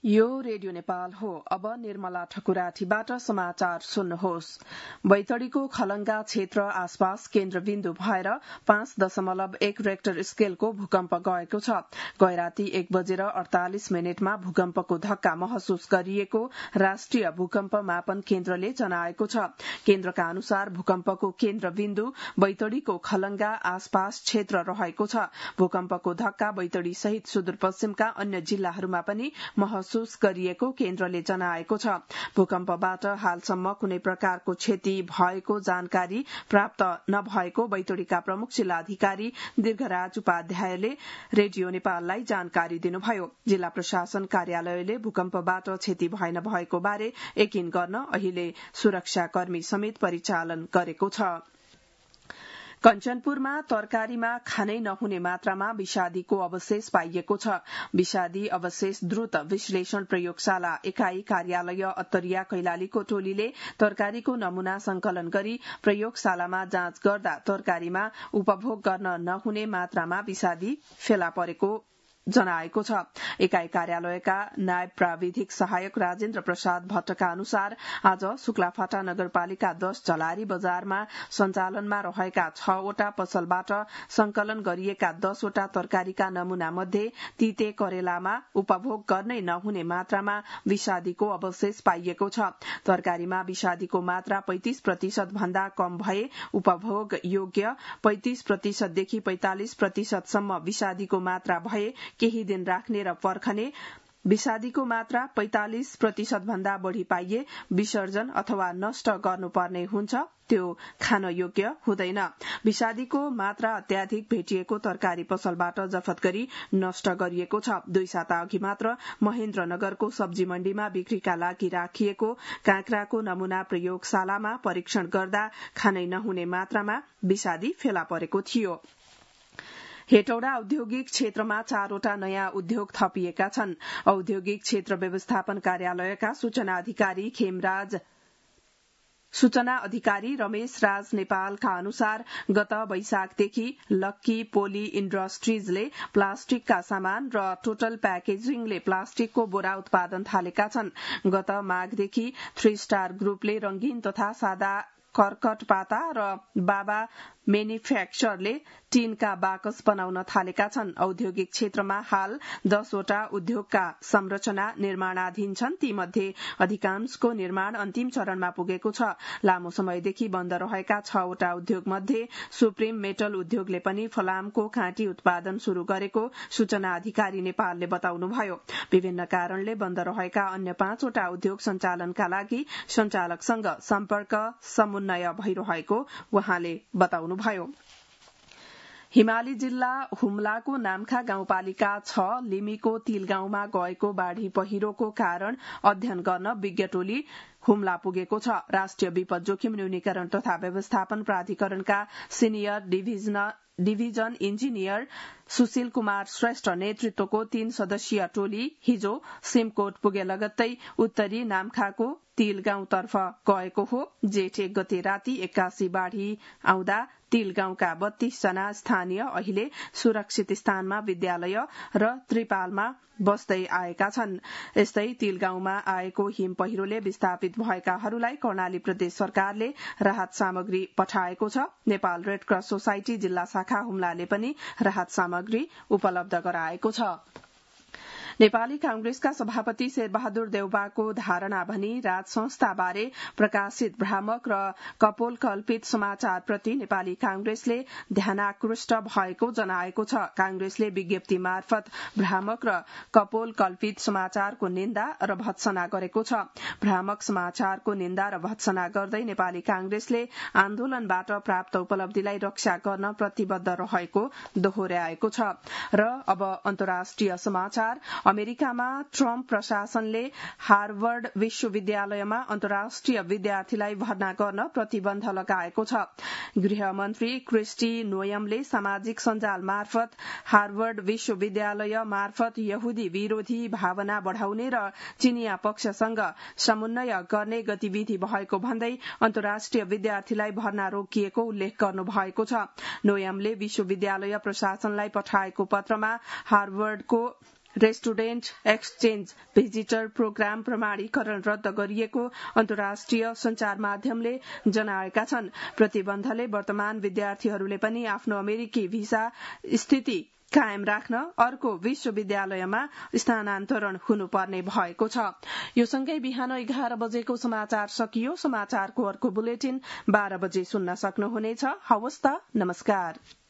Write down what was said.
यो रेडियो नेपाल हो। अब निर्मला ठकुराठीबाट समाचार सुन्नुहोस्। बैतडीको खलंगा क्षेत्र आसपास केन्द्रबिन्दु भएर 5.1 रेक्टर स्केलको भूकम्प गएको छ। गैराती 1:48 भूकम्पको धक्का महसुस गरिएको राष्ट्रिय भूकम्प मापन केन्द्रले जनाएको छ। केन्द्रका अनुसार भूकम्पको केन्द्रबिन्दु बैतडीको खलंगा आसपास क्षेत्र रहेको छ। भूकम्पको धक्का बैतडी सहित सुदूरपश्चिमका अन्य जिल्लाहरूमा पनि महसुस गरिएको केन्द्रले जनाएको छ। भूकम्पबाट हालसम्म कुनै प्रकारको क्षति भएको जानकारी प्राप्त नभएको बैतडीका प्रमुख जिल्लाधिकारी दीर्घराज उपाध्यायले रेडियो नेपाललाई जानकारी दिनुभयो। जिल्ला प्रशासन कार्यालयले भूकम्पबाट क्षति भए नभएको बारे यकिन गर्न अहिले सुरक्षाकर्मी समेत परिचालन गरेको छ। कञ्चनपुरमा तरकारीमा खानै नहुने मात्रामा विषादीको अवशेष पाइएको छ। विषादी अवशेष द्रुत विश्लेषण प्रयोगशाला एकाई कार्यालय अत्तरिया कैलालीको टोलीले तरकारीको नमूना संकलन गरी प्रयोगशालामा जाँच गर्दा तरकारीमा उपभोग गर्न नहुने मात्रामा विषादी फेला परेको जनाएको छ। एकाई कार्यालयका नायब प्राविधिक सहायक राजेन्द्र प्रसाद भट्टका अनुसार आज शुक्लाफाटा नगरपालिका 10 झलारी बजारमा सञ्चालनमा रहेका 6वटा पसलबाट संकलन गरिएका 10वटा तरकारीका नमूना मध्ये तिते करेलामा उपभोग गर्नै नहुने मात्रामा विषादीको अवशेष पाइएको छ। तरकारीमा विषादीको मात्रा 35% भन्दा कम भए उपभोग योग्य, 35% देखि 45% सम्म विषादीको मात्रा भए केही दिन राख्ने र पर्खने, विषादीको मात्रा 45% भन्दा बढ़ी पाइए विसर्जन अथवा नष्ट गर्नुपर्ने हुन्छ, त्यो खान योग्य हुँदैन। विषादीको मात्रा अत्याधिक भेटिएको तरकारी पसलबाट जफत गरी नष्ट गरिएको छ। 2 साता अघि मात्र महेन्द्रनगरको सब्जी मण्डीमा बिक्रीका लागि राखिएको काँक्राको नमूना प्रयोगशालामा परीक्षण गर्दा खानै नहुने मात्रामा विषादी फेला परेको थियो। हेटौडा औद्योगिक क्षेत्रमा 4वटा नयाँ उद्योग थपिएका छन्। औद्योगिक क्षेत्र व्यवस्थापन कार्यालयका सूचना अधिकारी रमेश राज नेपालका अनुसार गत वैशाखदेखि लक्की पोली इण्डस्ट्रीजले प्लास्टिकका सामान र टोटल प्याकेजिङले प्लास्टिकको बोरा उत्पादन थालेका छन्। गत माघदेखि 3 स्टार ग्रुपले रंगीन तथा सादा कर्कट पाता र बाबा मेन्युफ्याक्चरले टीनका बाकस बनाउन थालेका छन्। औद्योगिक क्षेत्रमा हाल 10वटा उद्योगका संरचना निर्माणाधीन छन्। तीमध्ये अधिकांशको निर्माण अन्तिम चरणमा पुगेको छ। लामो समयदेखि बन्द रहेका 6वटा उद्योग मध्ये सुप्रिम मेटल उद्योगले पनि फलामको काँटी उत्पादन शुरू गरेको सूचना अधिकारी नेपालले बताउनुभयो। विभिन्न कारणले बन्द रहेका अन्य 5वटा उद्योग सञ्चालनका लागि सञ्चालकसँग सम्पर्क समन्वय भइरहेको उहाँले बताउनुभयो। हिमाली जिल्ला हुम्लाको नाम्खा गाउँपालिका 6 लिमीको तिल गाउँमा गएको बाढ़ी पहिरोको कारण अध्ययन गर्न विज्ञ टोली हुम्ला पुगेको छ। राष्ट्रिय विपद जोखिम न्यूनीकरण तथा व्यवस्थापन प्राधिकरणका senior division engineer Sushil Kumar Shrestha नेतृत्वको 3 सदस्यीय टोली हिजो सिमकोट पुगे लगत्तै उत्तरी नाम्खाको तिल गाउँतर्फ गएको हो। जेठ 1 गते राति 81 बाढ़ी आउँदा तिल गाउँका 32 जना स्थानीय अहिले सुरक्षित स्थानमा विद्यालय र त्रिपालमा बस्दै आएका छन्। यस्तै तिल गाउँमा आएको हिम पहिरोले विस्थापित भएकाहरूलाई कर्णाली प्रदेश सरकारले राहत सामग्री पठाएको छ। नेपाल रेड क्रस सोसाइटी जिल्ला शाखा हुम्लाले पनि राहत सामग्री उपलब्ध गराएको छ। नेपाली कांग्रेसका सभापति शेरबहादुर देउवाको धारणा भनी राज संस्थाबारे प्रकाशित भ्रामक र कपोल कल्पित समाचारप्रति नेपाली कांग्रेसले ध्यानाकृष्ट भएको जनाएको छ। कांग्रेसले विज्ञप्ति मार्फत भ्रामक र कपोल कल्पित समाचारको निन्दा र भत्सना गरेको छ। भ्रामक समाचारको निन्दा र भत्सना गर्दै नेपाली कांग्रेसले आन्दोलनबाट प्राप्त उपलब्धिलाई रक्षा गर्न प्रतिबद्ध रहेको दोहोर्याएको छ। र अब अन्तर्राष्ट्रिय समाचार। अमेरिकामा ट्रम्प प्रशासनले हार्वर्ड विश्वविद्यालयमा अन्तर्राष्ट्रिय विद्यार्थीलाई भर्ना गर्न प्रतिबन्ध लगाएको छ। गृहमन्त्री क्रिस्टी नोयमले सामाजिक सञ्जाल मार्फत हार्वर्ड विश्वविद्यालय मार्फत यहुदी विरोधी भावना बढ़ाउने र चीनिया पक्षसँग समन्वय गर्ने गतिविधि भएको भन्दै अन्तर्राष्ट्रिय विद्यार्थीलाई भर्ना रोकिएको उल्लेख गर्नु भएको छ। नोयमले विश्वविद्यालय प्रशासनलाई पठाएको पत्रमा हार्वर्डको रेस्टुरेन्ट एक्सचेन्ज भिजिटर प्रोग्राम प्रमाणीकरण रद्द गरिएको अन्तर्राष्ट्रिय संचार माध्यमले जनाएका छन्। प्रतिबन्धले वर्तमान विद्यार्थीहरूले पनि आफ्नो अमेरिकी भिसा स्थिति कायम राख्न अर्को विश्वविद्यालयमा स्थानान्तरण हुनुपर्ने भएको छ। यो सँगै बिहान 11 बजेको समाचार सकियो। समाचारको अर्को बुलेटिन 12 बजे सुन्न सक्नुहुनेछ। हवस् त, नमस्कार।